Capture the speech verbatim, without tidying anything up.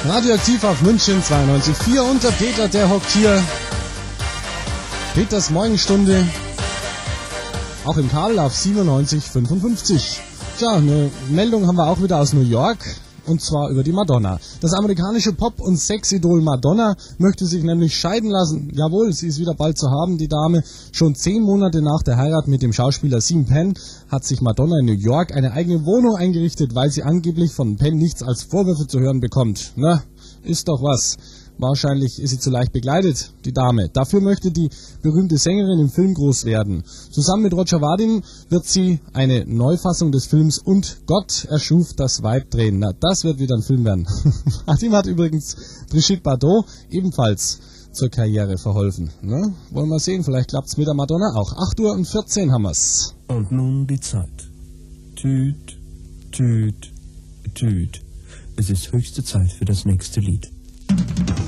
Radioaktiv auf München zweiundneunzig Komma vier und der Peter, der hockt hier. Peters Morgenstunde. Auch im Kabel auf siebenundneunzig Komma fünfundfünfzig. Tja, eine Meldung haben wir auch wieder aus New York. Und zwar über die Madonna. Das amerikanische Pop- und Sexidol Madonna möchte sich nämlich scheiden lassen. Jawohl, sie ist wieder bald zu haben, die Dame. Schon zehn Monate nach der Heirat mit dem Schauspieler Sean Penn hat sich Madonna in New York eine eigene Wohnung eingerichtet, weil sie angeblich von Penn nichts als Vorwürfe zu hören bekommt. Na, ist doch was. Wahrscheinlich ist sie zu leicht begleitet, die Dame. Dafür möchte die berühmte Sängerin im Film groß werden. Zusammen mit Roger Vadim wird sie eine Neufassung des Films Und Gott erschuf das Weib drehen. Na, das wird wieder ein Film werden. Vadim hat übrigens Brigitte Bardot ebenfalls zur Karriere verholfen. Na, wollen wir sehen, vielleicht klappt's mit der Madonna auch. acht Uhr und vierzehn haben wir's. Und nun die Zeit. Tüt, tüt, tüt. Es ist höchste Zeit für das nächste Lied.